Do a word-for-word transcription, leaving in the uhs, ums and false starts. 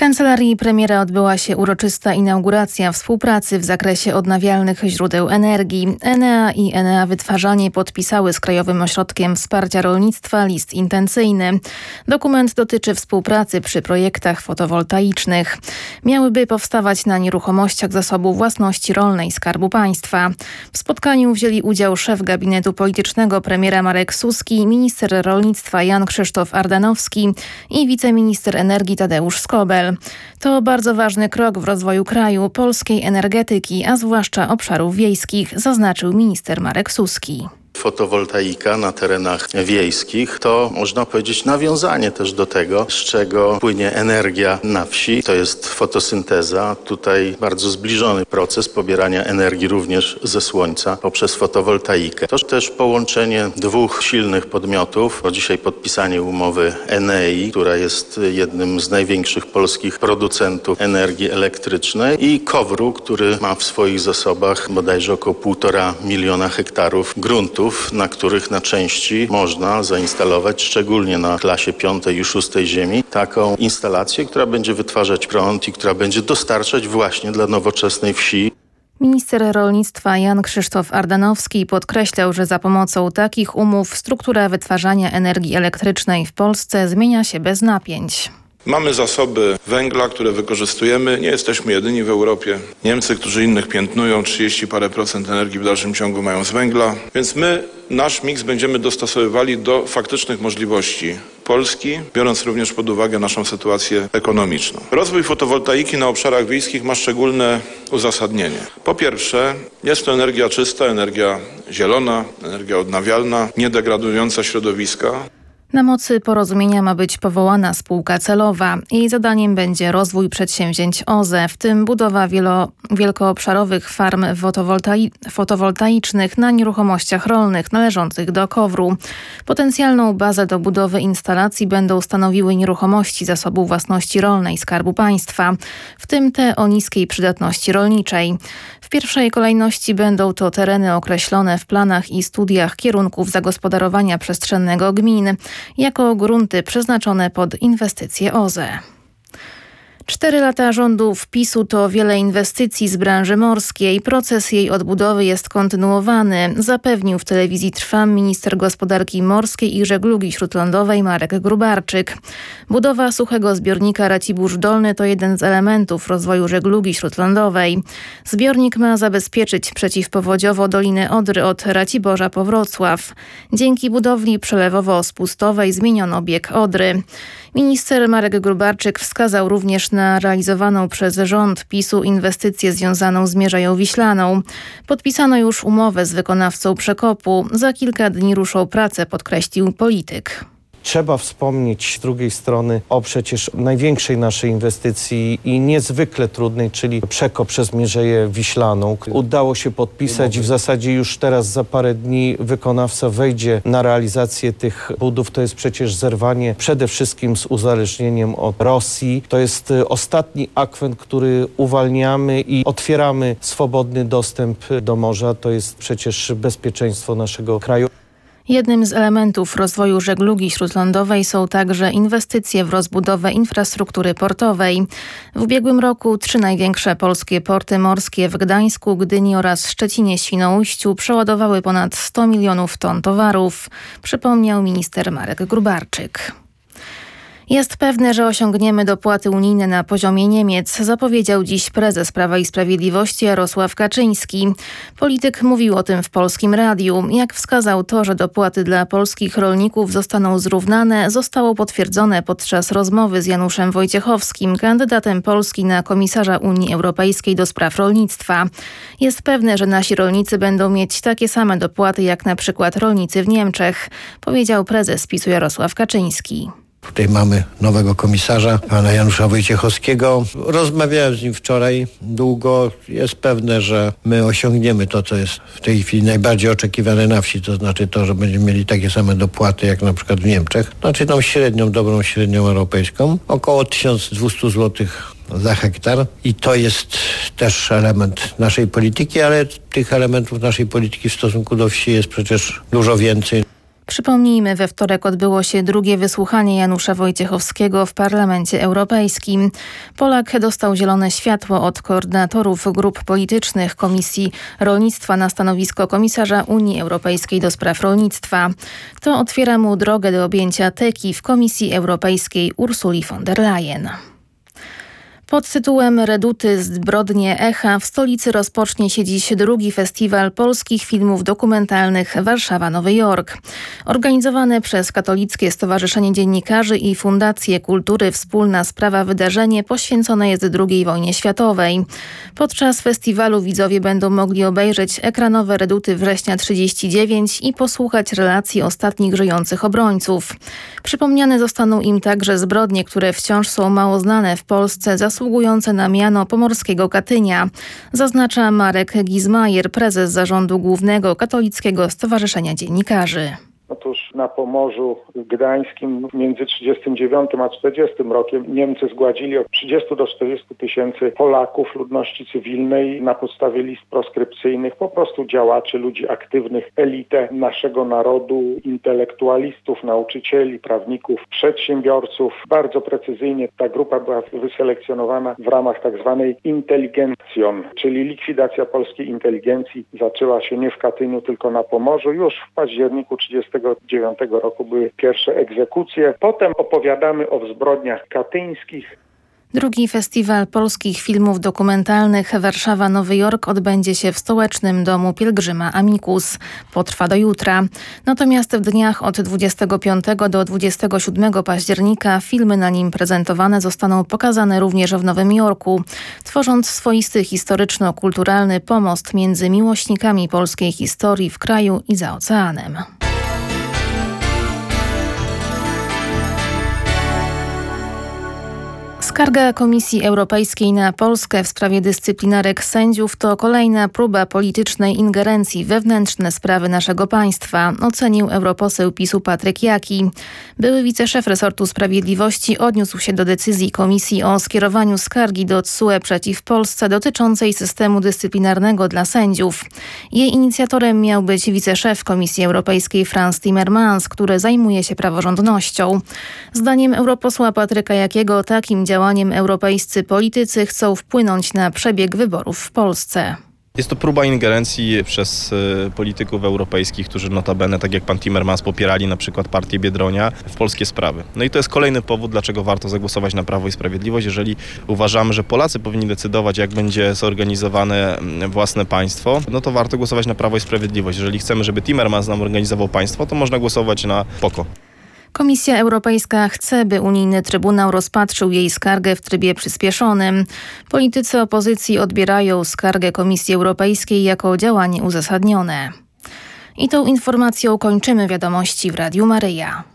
kancelarii premiera odbyła się uroczysta inauguracja współpracy w zakresie odnawialnych źródeł energii. Enea i Enea Wytwarzanie podpisały z Krajowym Ośrodkiem Wsparcia Rolnictwa list intencyjny. Dokument dotyczy współpracy przy projektach fotowoltaicznych. Miałyby powstawać na nieruchomościach Zasobu Własności Rolnej Skarbu Państwa. W spotkaniu wzięli udział szef gabinetu politycznego premiera Marek Suski, minister rolnictwa Jan Krzysztof Ardanowski i wiceminister energii Tadeusz Skobel. To bardzo ważny krok w rozwoju kraju, polskiej energetyki, a zwłaszcza obszarów wiejskich, zaznaczył minister Marek Suski. Fotowoltaika na terenach wiejskich to, można powiedzieć, nawiązanie też do tego, z czego płynie energia na wsi. To jest fotosynteza. Tutaj bardzo zbliżony proces pobierania energii również ze słońca poprzez fotowoltaikę. To też połączenie dwóch silnych podmiotów. To dzisiaj podpisanie umowy Enei, która jest jednym z największych polskich producentów energii elektrycznej, i Kowru, który ma w swoich zasobach bodajże około półtora miliona hektarów gruntu, na których na części można zainstalować, szczególnie na klasie piątej i szóstej ziemi, taką instalację, która będzie wytwarzać prąd i która będzie dostarczać właśnie dla nowoczesnej wsi. Minister rolnictwa Jan Krzysztof Ardanowski podkreślał, że za pomocą takich umów struktura wytwarzania energii elektrycznej w Polsce zmienia się bez napięć. Mamy zasoby węgla, które wykorzystujemy. Nie jesteśmy jedyni w Europie. Niemcy, którzy innych piętnują, trzydzieści parę procent energii w dalszym ciągu mają z węgla. Więc my nasz miks będziemy dostosowywali do faktycznych możliwości Polski, biorąc również pod uwagę naszą sytuację ekonomiczną. Rozwój fotowoltaiki na obszarach wiejskich ma szczególne uzasadnienie. Po pierwsze, jest to energia czysta, energia zielona, energia odnawialna, niedegradująca środowiska. Na mocy porozumienia ma być powołana spółka celowa. Jej zadaniem będzie rozwój przedsięwzięć O Z E, w tym budowa wielo, wielkoobszarowych farm fotowoltai, fotowoltaicznych na nieruchomościach rolnych należących do Kowru. Potencjalną bazę do budowy instalacji będą stanowiły nieruchomości Zasobu Własności Rolnej Skarbu Państwa, w tym te o niskiej przydatności rolniczej. W pierwszej kolejności będą to tereny określone w planach i studiach kierunków zagospodarowania przestrzennego gmin, jako grunty przeznaczone pod inwestycje O Z E. Cztery lata rządów PiS-u to wiele inwestycji z branży morskiej. Proces jej odbudowy jest kontynuowany, zapewnił w telewizji Trwam minister gospodarki morskiej i żeglugi śródlądowej Marek Gróbarczyk. Budowa suchego zbiornika Racibórz Dolny to jeden z elementów rozwoju żeglugi śródlądowej. Zbiornik ma zabezpieczyć przeciwpowodziowo Dolinę Odry od Raciborza po Wrocław. Dzięki budowli przelewowo-spustowej zmieniono bieg Odry. Minister Marek Gróbarczyk wskazał również na realizowaną przez rząd PiS-u inwestycję związaną z Mierzeją Wiślaną. Podpisano już umowę z wykonawcą przekopu. Za kilka dni ruszą prace, podkreślił polityk. Trzeba wspomnieć z drugiej strony o przecież największej naszej inwestycji i niezwykle trudnej, czyli przekop przez Mierzeję Wiślaną. Udało się podpisać i w zasadzie już teraz za parę dni wykonawca wejdzie na realizację tych budów. To jest przecież zerwanie przede wszystkim z uzależnieniem od Rosji. To jest ostatni akwent, który uwalniamy i otwieramy swobodny dostęp do morza. To jest przecież bezpieczeństwo naszego kraju. Jednym z elementów rozwoju żeglugi śródlądowej są także inwestycje w rozbudowę infrastruktury portowej. W ubiegłym roku trzy największe polskie porty morskie w Gdańsku, Gdyni oraz Szczecinie-Świnoujściu przeładowały ponad sto milionów ton towarów, przypomniał minister Marek Gróbarczyk. Jest pewne, że osiągniemy dopłaty unijne na poziomie Niemiec, zapowiedział dziś prezes Prawa i Sprawiedliwości Jarosław Kaczyński. Polityk mówił o tym w Polskim Radiu. Jak wskazał, to, że dopłaty dla polskich rolników zostaną zrównane, zostało potwierdzone podczas rozmowy z Januszem Wojciechowskim, kandydatem Polski na komisarza Unii Europejskiej do spraw rolnictwa. Jest pewne, że nasi rolnicy będą mieć takie same dopłaty jak na przykład rolnicy w Niemczech, powiedział prezes PiS-u Jarosław Kaczyński. Tutaj mamy nowego komisarza, pana Janusza Wojciechowskiego. Rozmawiałem z nim wczoraj długo. Jest pewne, że my osiągniemy to, co jest w tej chwili najbardziej oczekiwane na wsi, to znaczy to, że będziemy mieli takie same dopłaty jak na przykład w Niemczech. Znaczy tą średnią, dobrą średnią europejską. Około tysiąc dwieście złotych za hektar i to jest też element naszej polityki, ale tych elementów naszej polityki w stosunku do wsi jest przecież dużo więcej. Przypomnijmy, we wtorek odbyło się drugie wysłuchanie Janusza Wojciechowskiego w Parlamencie Europejskim. Polak dostał zielone światło od koordynatorów grup politycznych Komisji Rolnictwa na stanowisko komisarza Unii Europejskiej do spraw rolnictwa. To otwiera mu drogę do objęcia teki w Komisji Europejskiej Ursuli von der Leyen. Pod tytułem Reduty zbrodnie echa w stolicy rozpocznie się dziś drugi festiwal polskich filmów dokumentalnych Warszawa-Nowy Jork. Organizowane przez Katolickie Stowarzyszenie Dziennikarzy i Fundację Kultury Wspólna Sprawa wydarzenie poświęcone jest drugiej wojnie światowej. Podczas festiwalu widzowie będą mogli obejrzeć ekranowe reduty września trzydziestego dziewiątego i posłuchać relacji ostatnich żyjących obrońców. Przypomniane zostaną im także zbrodnie, które wciąż są mało znane w Polsce, zasługujące na miano pomorskiego Katynia, zaznacza Marek Gizmajer, prezes zarządu głównego Katolickiego Stowarzyszenia Dziennikarzy. Otóż na Pomorzu Gdańskim między trzydziestym dziewiątym a czterdziestym rokiem Niemcy zgładzili od trzydziestu do czterdziestu tysięcy Polaków, ludności cywilnej na podstawie list proskrypcyjnych, po prostu działaczy, ludzi aktywnych, elitę naszego narodu, intelektualistów, nauczycieli, prawników, przedsiębiorców. Bardzo precyzyjnie ta grupa była wyselekcjonowana w ramach tak zwanej inteligencjon, czyli likwidacja polskiej inteligencji zaczęła się nie w Katyniu, tylko na Pomorzu. Już w październiku trzydziestego dziewiątego roku były pierwsze egzekucje. Potem opowiadamy o zbrodniach katyńskich. Drugi festiwal polskich filmów dokumentalnych Warszawa-Nowy Jork odbędzie się w Stołecznym Domu Pielgrzyma Amicus. Potrwa do jutra. Natomiast w dniach od dwudziestego piątego do dwudziestego siódmego października filmy na nim prezentowane zostaną pokazane również w Nowym Jorku, tworząc swoisty historyczno-kulturalny pomost między miłośnikami polskiej historii w kraju i za oceanem. Skarga Komisji Europejskiej na Polskę w sprawie dyscyplinarek sędziów to kolejna próba politycznej ingerencji w wewnętrzne sprawy naszego państwa, ocenił europoseł PiSu Patryk Jaki. Były wiceszef resortu sprawiedliwości odniósł się do decyzji Komisji o skierowaniu skargi do T S U E przeciw Polsce dotyczącej systemu dyscyplinarnego dla sędziów. Jej inicjatorem miał być wiceszef Komisji Europejskiej Frans Timmermans, który zajmuje się praworządnością. Zdaniem europosła Patryka Jakiego takim działaniem europejscy politycy chcą wpłynąć na przebieg wyborów w Polsce. Jest to próba ingerencji przez y, polityków europejskich, którzy notabene, tak jak pan Timmermans, popierali na przykład partię Biedronia w polskie sprawy. No i to jest kolejny powód, dlaczego warto zagłosować na Prawo i Sprawiedliwość. Jeżeli uważamy, że Polacy powinni decydować, jak będzie zorganizowane własne państwo, no to warto głosować na Prawo i Sprawiedliwość. Jeżeli chcemy, żeby Timmermans nam organizował państwo, to można głosować na P O K O. Komisja Europejska chce, by unijny Trybunał rozpatrzył jej skargę w trybie przyspieszonym. Politycy opozycji odbierają skargę Komisji Europejskiej jako działanie uzasadnione. I tą informacją kończymy wiadomości w Radiu Maryja.